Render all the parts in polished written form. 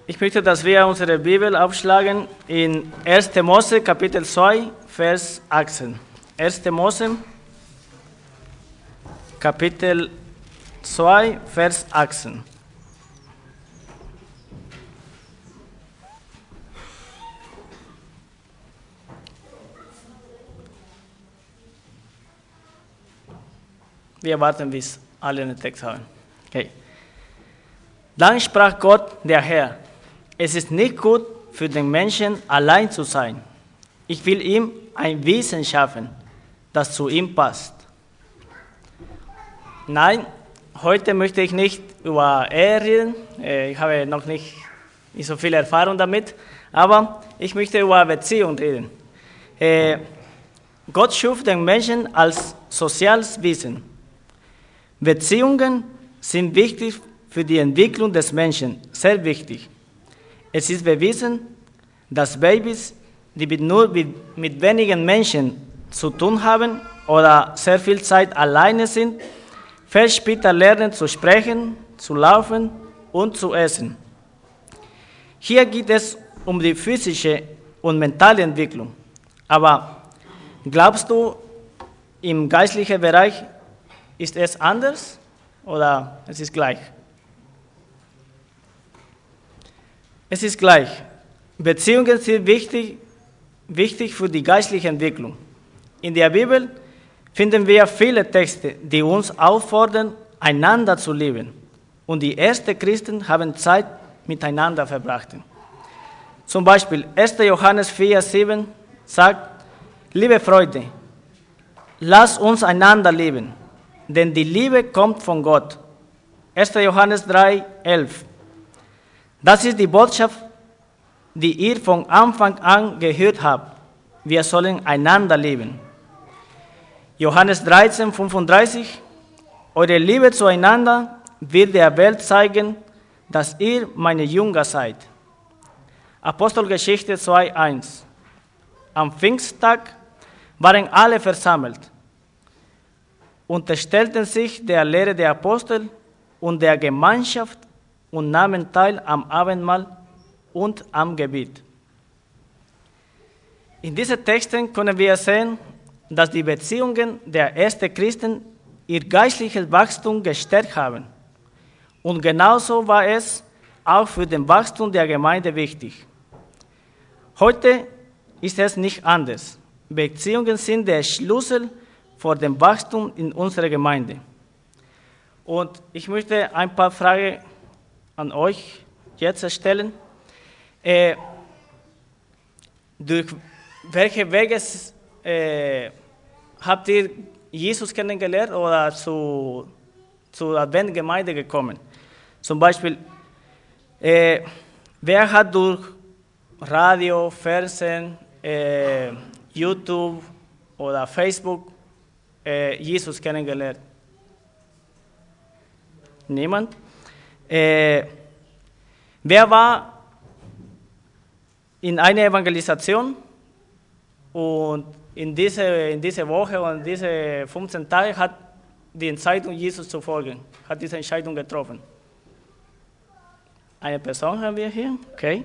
Ich möchte, dass wir unsere Bibel aufschlagen in 1. Mose, Kapitel 2, Vers 18. 1. Mose, Kapitel 2, Vers 18. Wir warten, bis alle den Text haben. Okay. Dann sprach Gott, der Herr: Es ist nicht gut für den Menschen, allein zu sein. Ich will ihm ein Wesen schaffen, das zu ihm passt. Nein, heute möchte ich nicht über Ehe reden. Ich habe noch nicht so viel Erfahrung damit, aber ich möchte über Beziehung reden. Gott schuf den Menschen als soziales Wesen. Beziehungen sind wichtig für die Entwicklung des Menschen, sehr wichtig. Es ist bewiesen, dass Babys, die nur mit wenigen Menschen zu tun haben oder sehr viel Zeit alleine sind, viel später lernen zu sprechen, zu laufen und zu essen. Hier geht es um die physische und mentale Entwicklung. Aber glaubst du, im geistlichen Bereich ist es anders oder es ist gleich? Es ist gleich. Beziehungen sind wichtig für die geistliche Entwicklung. In der Bibel finden wir viele Texte, die uns auffordern, einander zu lieben. Und die ersten Christen haben Zeit miteinander verbracht. Zum Beispiel 1. Johannes 4,7 sagt: Liebe Freunde, lasst uns einander lieben, denn die Liebe kommt von Gott. 1. Johannes 3,11. Das ist die Botschaft, die ihr von Anfang an gehört habt. Wir sollen einander lieben. Johannes 13,35. Eure Liebe zueinander wird der Welt zeigen, dass ihr meine Jünger seid. Apostelgeschichte 2,1. Am Pfingsttag waren alle versammelt, unterstellten sich der Lehre der Apostel und der Gemeinschaft und nahmen teil am Abendmahl und am Gebet. In diesen Texten können wir sehen, dass die Beziehungen der ersten Christen ihr geistliches Wachstum gestärkt haben. Und genauso war es auch für den Wachstum der Gemeinde wichtig. Heute ist es nicht anders. Beziehungen sind der Schlüssel für den Wachstum in unserer Gemeinde. Und ich möchte ein paar Fragen an euch jetzt stellen. Durch welche Wege habt ihr Jesus kennengelernt oder zur Adventgemeinde gekommen? Zum Beispiel, wer hat durch Radio, Fernsehen, YouTube oder Facebook Jesus kennengelernt? Niemand? Wer war in einer Evangelisation und in dieser Woche und diese 15 Tage hat die Entscheidung, Jesus zu folgen, hat diese Entscheidung getroffen? Eine Person haben wir hier, okay.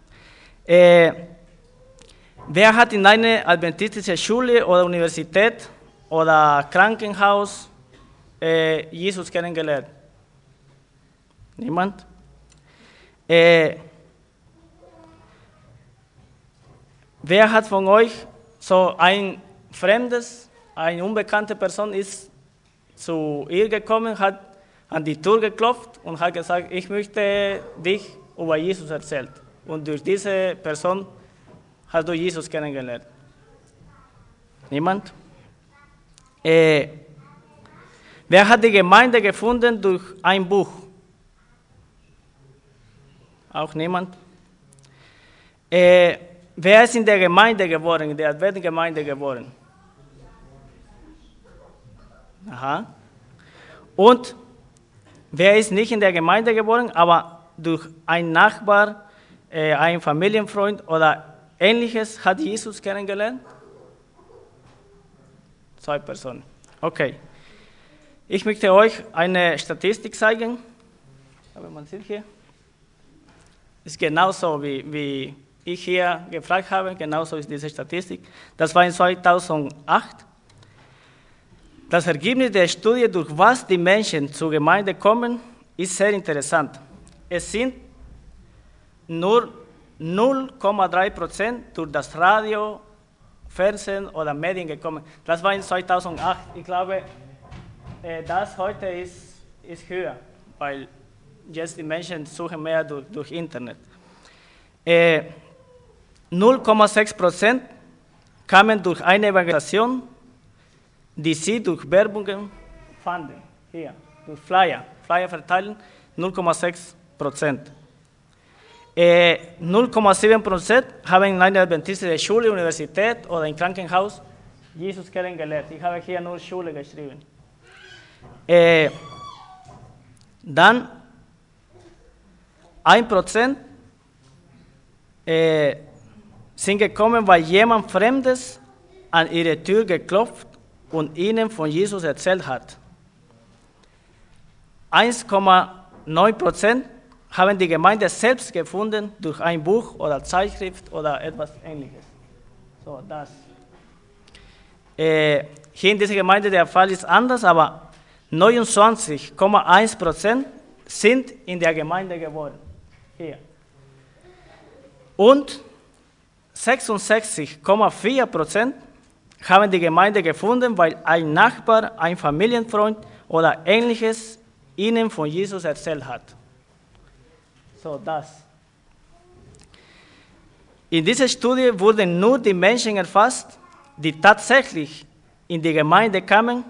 Wer hat in einer adventistischen Schule oder Universität oder Krankenhaus Jesus kennengelernt? Niemand? Wer hat von euch so ein fremdes, eine unbekannte Person ist zu ihr gekommen, hat an die Tür geklopft und hat gesagt, ich möchte dich über Jesus erzählen. Und durch diese Person hast du Jesus kennengelernt? Niemand? Wer hat die Gemeinde gefunden durch ein Buch? Auch niemand? Wer ist in der Gemeinde geboren, in der Adventgemeinde geboren? Aha. Und wer ist nicht in der Gemeinde geboren, aber durch einen Nachbar, einen Familienfreund oder Ähnliches hat Jesus kennengelernt? 2 Personen. Okay. Ich möchte euch eine Statistik zeigen. Aber man sieht hier. ist genauso, wie ich hier gefragt habe, genauso ist diese Statistik. Das war in 2008. Das Ergebnis der Studie, durch was die Menschen zur Gemeinde kommen, ist sehr interessant. Es sind nur 0,3% durch das Radio, Fernsehen oder Medien gekommen. Das war in 2008. Ich glaube, das heute ist höher, weil jetzt die Menschen suchen mehr durch Internet. 0,6% kamen durch eine Evangelisation, die sie durch Werbungen fanden. Hier, durch Flyer verteilen, 0,6%. 0,7% haben in einer adventistischen Schule, Universität oder im Krankenhaus Jesus kennengelernt. Ich habe hier nur Schule geschrieben. Dann 1% sind gekommen, weil jemand Fremdes an ihre Tür geklopft und ihnen von Jesus erzählt hat. 1,9% haben die Gemeinde selbst gefunden durch ein Buch oder Zeitschrift oder etwas Ähnliches. So, das. Hier in dieser Gemeinde der Fall ist anders, aber 29,1% sind in der Gemeinde geworden. Hier. Und 66,4% haben die Gemeinde gefunden, weil ein Nachbar, ein Familienfreund oder Ähnliches ihnen von Jesus erzählt hat. So, das. In dieser Studie wurden nur die Menschen erfasst, die tatsächlich in die Gemeinde kamen.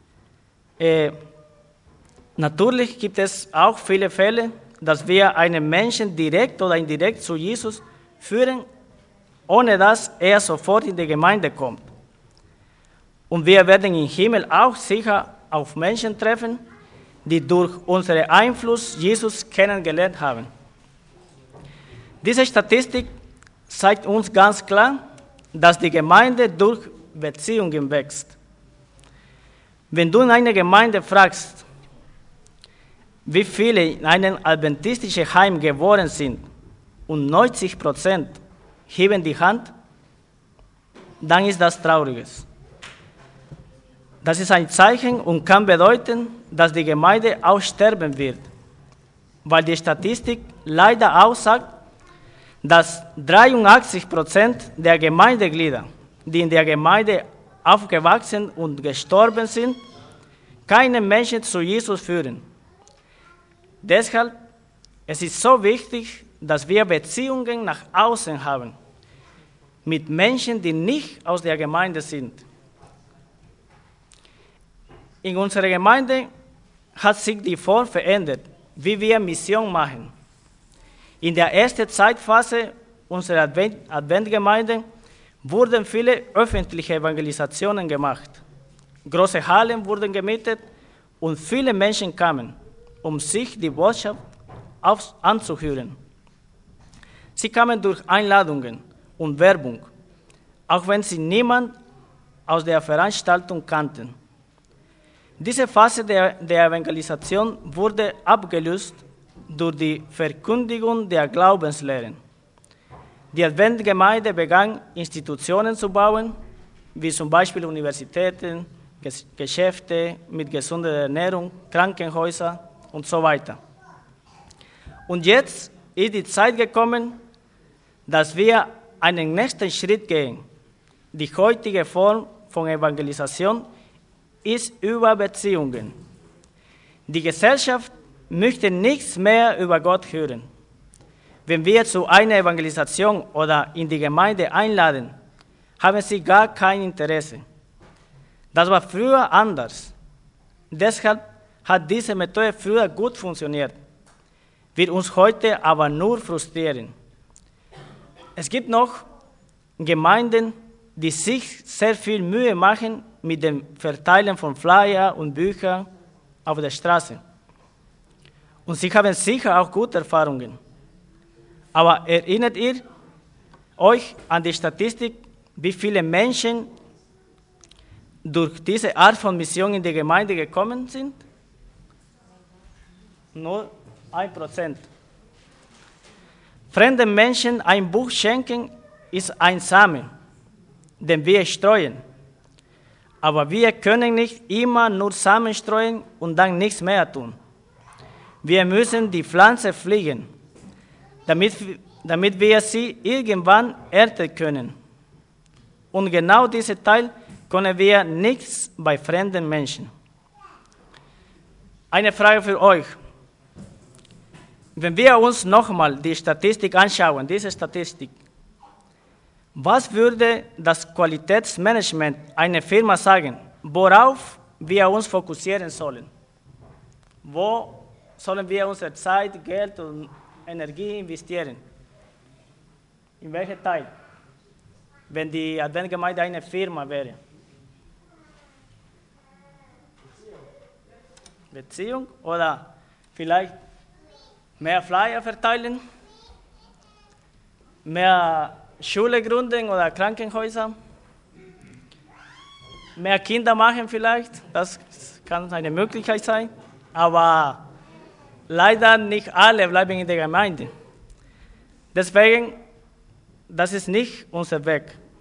Natürlich gibt es auch viele Fälle, dass wir einen Menschen direkt oder indirekt zu Jesus führen, ohne dass er sofort in die Gemeinde kommt. Und wir werden im Himmel auch sicher auf Menschen treffen, die durch unseren Einfluss Jesus kennengelernt haben. Diese Statistik zeigt uns ganz klar, dass die Gemeinde durch Beziehungen wächst. Wenn du in einer Gemeinde fragst, wie viele in einem adventistischen Heim geboren sind und 90% heben die Hand, dann ist das Trauriges. Das ist ein Zeichen und kann bedeuten, dass die Gemeinde aussterben wird, weil die Statistik leider aussagt, dass 83% der Gemeindeglieder, die in der Gemeinde aufgewachsen und gestorben sind, keine Menschen zu Jesus führen. Deshalb es ist so wichtig, dass wir Beziehungen nach außen haben, mit Menschen, die nicht aus der Gemeinde sind. In unserer Gemeinde hat sich die Form verändert, wie wir Mission machen. In der ersten Zeitphase unserer Adventgemeinde wurden viele öffentliche Evangelisationen gemacht. Große Hallen wurden gemietet und viele Menschen kamen, um sich die Botschaft anzuhören. Sie kamen durch Einladungen und Werbung, auch wenn sie niemand aus der Veranstaltung kannten. Diese Phase der Evangelisation wurde abgelöst durch die Verkündigung der Glaubenslehren. Die Adventgemeinde begann, Institutionen zu bauen, wie zum Beispiel Universitäten, Geschäfte mit gesunder Ernährung, Krankenhäuser und so weiter. Und jetzt ist die Zeit gekommen, dass wir einen nächsten Schritt gehen. Die heutige Form von Evangelisation ist über Beziehungen. Die Gesellschaft möchte nichts mehr über Gott hören. Wenn wir zu einer Evangelisation oder in die Gemeinde einladen, haben sie gar kein Interesse. Das war früher anders. Deshalb hat diese Methode früher gut funktioniert, wird uns heute aber nur frustrieren. Es gibt noch Gemeinden, die sich sehr viel Mühe machen mit dem Verteilen von Flyer und Büchern auf der Straße. Und sie haben sicher auch gute Erfahrungen. Aber erinnert ihr euch an die Statistik, wie viele Menschen durch diese Art von Mission in die Gemeinde gekommen sind? Nur 1%. fremden Menschen ein Buch schenken, ist ein Same, den wir streuen. Aber wir können nicht immer nur Samen streuen und dann nichts mehr tun. Wir müssen die Pflanze pflegen, damit wir sie irgendwann ernten können. Und genau diesen Teil können wir nicht bei fremden Menschen. Eine Frage für euch. Wenn wir uns nochmal die Statistik anschauen, diese Statistik, was würde das Qualitätsmanagement einer Firma sagen, worauf wir uns fokussieren sollen? Wo sollen wir unsere Zeit, Geld und Energie investieren? In welchen Teil? Wenn die Adventgemeinde eine Firma wäre. Beziehung oder vielleicht mehr Flyer verteilen, mehr Schule gründen oder Krankenhäuser, mehr Kinder machen vielleicht, das kann eine Möglichkeit sein, aber leider nicht alle bleiben in der Gemeinde. Deswegen, das ist nicht unser Weg.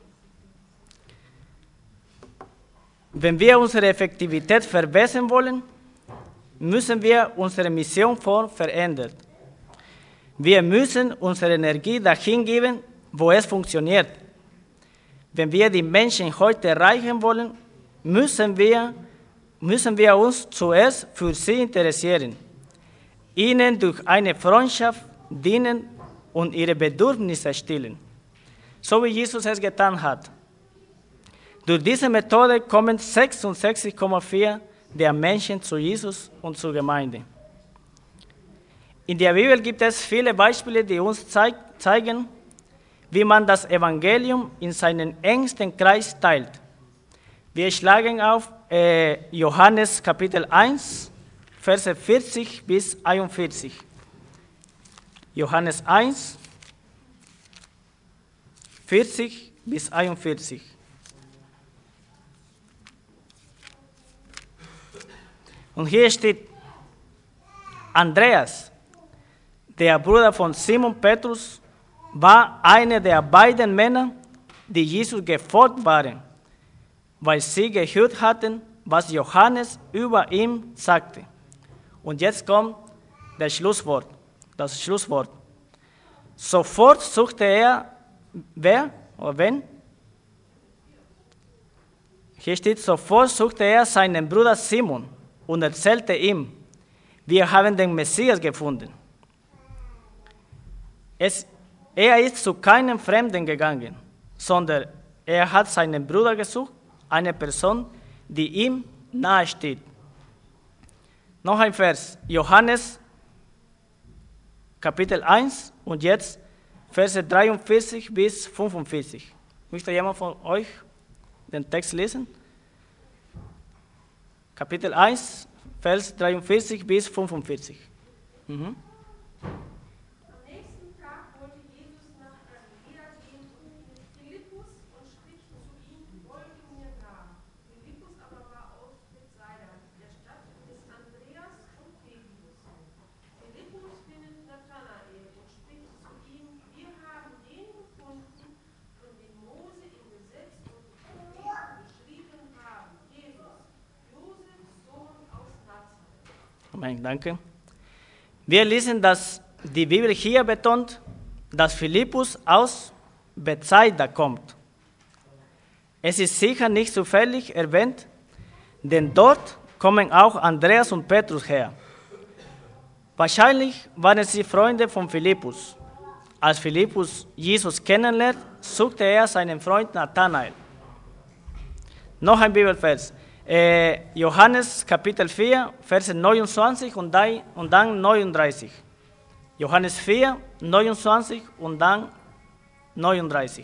Wenn wir unsere Effektivität verbessern wollen, müssen wir unsere Mission verändern. Wir müssen unsere Energie dahin geben, wo es funktioniert. Wenn wir die Menschen heute erreichen wollen, müssen wir uns zuerst für sie interessieren, ihnen durch eine Freundschaft dienen und ihre Bedürfnisse stillen, so wie Jesus es getan hat. Durch diese Methode kommen 66,4% der Menschen zu Jesus und zur Gemeinde. In der Bibel gibt es viele Beispiele, die uns zeigen, wie man das Evangelium in seinen engsten Kreis teilt. Wir schlagen auf Johannes Kapitel 1, Verse 40 bis 41. Johannes 1, 40 bis 41. Und hier steht, Andreas, der Bruder von Simon Petrus, war einer der beiden Männer, die Jesus gefolgt waren, weil sie gehört hatten, was Johannes über ihn sagte. Und jetzt kommt das Schlusswort. Sofort suchte er, wer oder wen? Hier steht, sofort suchte er seinen Bruder Simon und erzählte ihm, wir haben den Messias gefunden. Er ist zu keinem Fremden gegangen, sondern er hat seinen Bruder gesucht, eine Person, die ihm nahe steht. Noch ein Vers, Johannes Kapitel 1 und jetzt Verse 43 bis 45. Möchte jemand von euch den Text lesen? Kapitel 1, Vers 43 bis 45. Am nächsten Tag wollte Jesus nach Galiläa gehen und mit Philippus und spricht zu ihm, folge mir nach. Philippus aber war aus Bethsaida, der Stadt des Andreas und Petrus. Philippus findet Nathanael und spricht zu ihm, wir haben den gefunden, von dem Mose im Gesetz und die Propheten geschrieben haben, Jesus, Josefs Sohn aus Nazareth. Amen, danke. Wir lesen, dass die Bibel hier betont, dass Philippus aus Bethsaida kommt. Es ist sicher nicht zufällig erwähnt, denn dort kommen auch Andreas und Petrus her. Wahrscheinlich waren sie Freunde von Philippus. Als Philippus Jesus kennenlernt, suchte er seinen Freund Nathanael. Noch ein Bibelvers. Johannes Kapitel 4, Verse 29 und dann 39. Johannes 4, 29 und dann 39.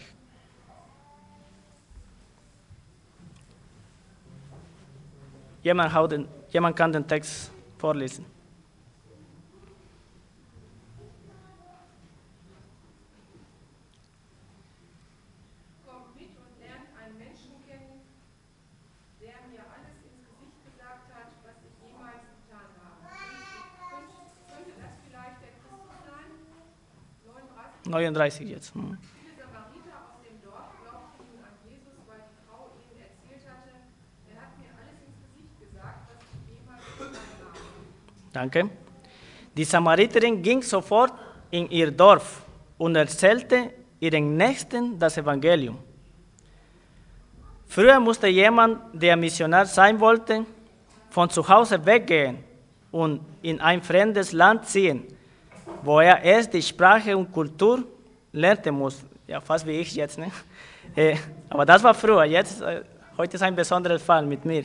Jemand kann den Text vorlesen. Kommt mit und lernt einen Menschen kennen, der mir alles ins Gesicht gesagt hat, was ich jemals getan habe. Könnte das vielleicht der Christus sein? 39 jetzt. Viele Samariter aus dem Dorf glaubten nun an Jesus, weil die Frau ihnen erzählt hatte, er hat mir alles ins Gesicht gesagt, was ich jemals getan habe. Danke. Die Samariterin ging sofort in ihr Dorf und erzählte ihren Nächsten das Evangelium. Früher musste jemand, der Missionar sein wollte, von zu Hause weggehen und in ein fremdes Land ziehen, wo er erst die Sprache und Kultur lernen muss. Ja, fast wie ich jetzt. Ne? Aber das war früher. Jetzt, heute ist ein besonderer Fall mit mir.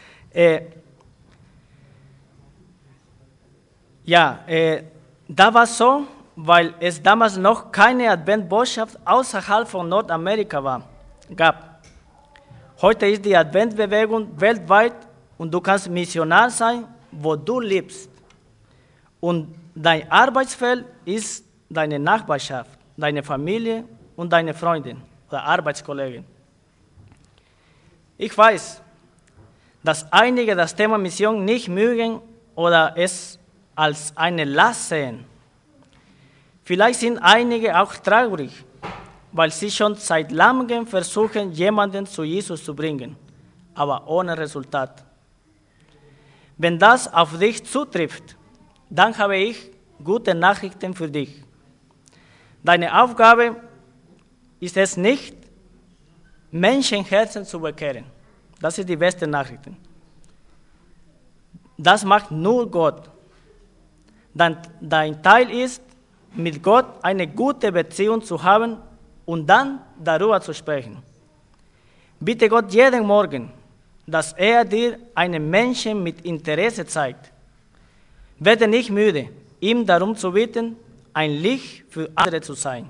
Da war so, weil es damals noch keine Adventbotschaft außerhalb von Nordamerika gab. Heute ist die Adventbewegung weltweit und du kannst Missionar sein, wo du lebst. Und dein Arbeitsfeld ist deine Nachbarschaft, deine Familie und deine Freundin oder Arbeitskollegen. Ich weiß, dass einige das Thema Mission nicht mögen oder es als eine Last sehen. Vielleicht sind einige auch traurig, weil sie schon seit langem versuchen, jemanden zu Jesus zu bringen, aber ohne Resultat. Wenn das auf dich zutrifft, dann habe ich gute Nachrichten für dich. Deine Aufgabe ist es nicht, Menschenherzen zu bekehren. Das ist die beste Nachricht. Das macht nur Gott. Dein Teil ist, mit Gott eine gute Beziehung zu haben und dann darüber zu sprechen. Bitte Gott jeden Morgen, dass er dir einen Menschen mit Interesse zeigt. Werde nicht müde, ihm darum zu bitten, ein Licht für andere zu sein.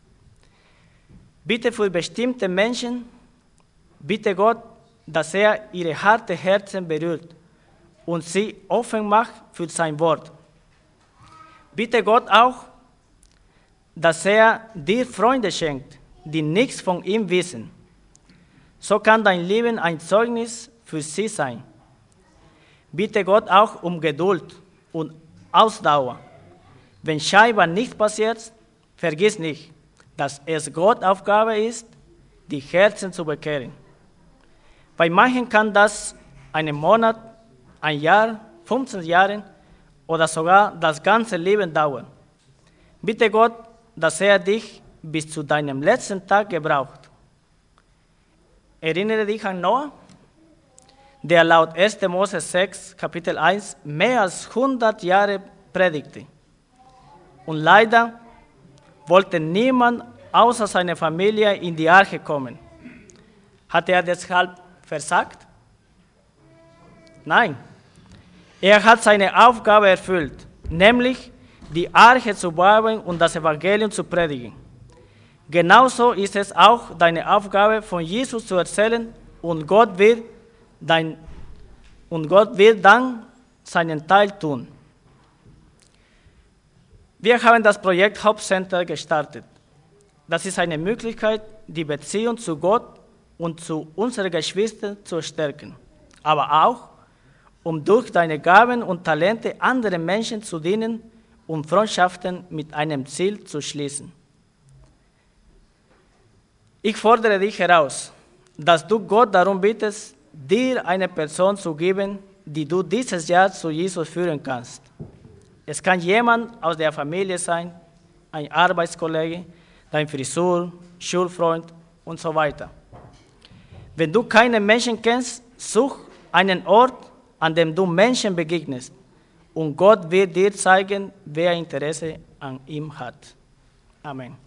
Bitte für bestimmte Menschen, bitte Gott, dass er ihre harten Herzen berührt und sie offen macht für sein Wort. Bitte Gott auch, dass er dir Freunde schenkt, die nichts von ihm wissen. So kann dein Leben ein Zeugnis für sie sein. Bitte Gott auch um Geduld und Ausdauer. Wenn scheinbar nichts passiert, vergiss nicht, dass es Gottes Aufgabe ist, die Herzen zu bekehren. Bei manchen kann das einen Monat, ein Jahr, 15 Jahre oder sogar das ganze Leben dauern. Bitte Gott, dass er dich bis zu deinem letzten Tag gebraucht. Erinnere dich an Noah, der laut 1. Mose 6, Kapitel 1 mehr als 100 Jahre predigte. Und leider wollte niemand außer seiner Familie in die Arche kommen. Hat er deshalb versagt? Nein. Er hat seine Aufgabe erfüllt, nämlich die Arche zu bauen und das Evangelium zu predigen. Genauso ist es auch deine Aufgabe, von Jesus zu erzählen und Gott wird dann seinen Teil tun. Wir haben das Projekt Hauptcenter gestartet. Das ist eine Möglichkeit, die Beziehung zu Gott und zu unseren Geschwistern zu stärken, aber auch, um durch deine Gaben und Talente anderen Menschen zu dienen und Freundschaften mit einem Ziel zu schließen. Ich fordere dich heraus, dass du Gott darum bittest, dir eine Person zu geben, die du dieses Jahr zu Jesus führen kannst. Es kann jemand aus der Familie sein, ein Arbeitskollege, dein Friseur, Schulfreund und so weiter. Wenn du keinen Menschen kennst, such einen Ort, an dem du Menschen begegnest. Und Gott wird dir zeigen, wer Interesse an ihm hat. Amen.